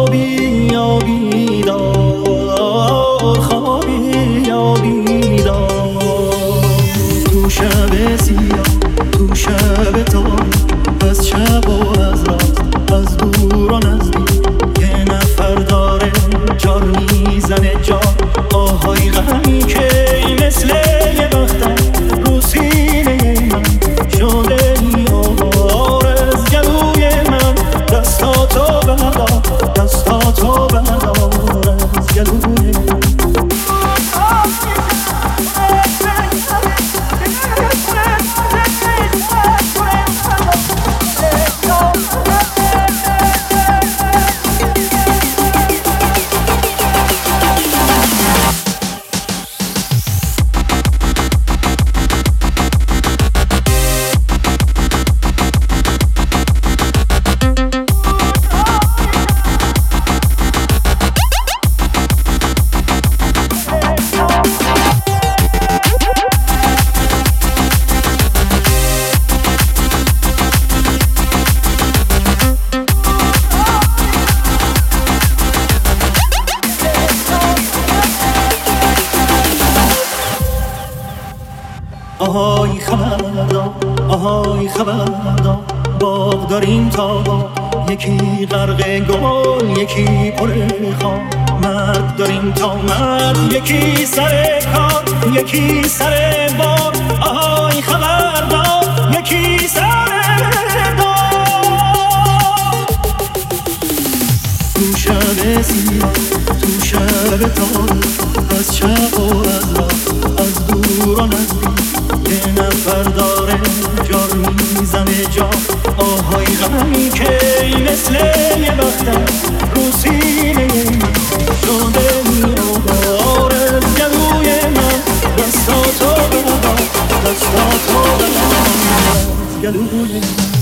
خوابی یا بیدار، خوابی یا بیدار. تو شب سیاه، تو شب تاریک، از شب و از راست، از دور و نزدیک، یه نفر داره جار میزنه جار. آهای غمی که مثل یه بختر رو سینه من شده ای آوار. از گلوی من دستاتو بردار، دستاتو بردار از گلوی من. آهای خبردار، آهای خبردار، باغ داریم تا باغ، یکی غرق گل یکی پر خار. مرد داریم تا مرد، یکی سر کار یکی سر بار. آهای خبردار، یکی سر دار. تو شب سیاه، تو شب تاریک، از شب و از راه، از دور و نزدیک، یه نفر داره جار میزنه جا. آهای غمی که مثل یه بختر رو سینه من شده می‌آوار. از گلوی من دستاتو بردار، دستاتو بردار از گلوی من.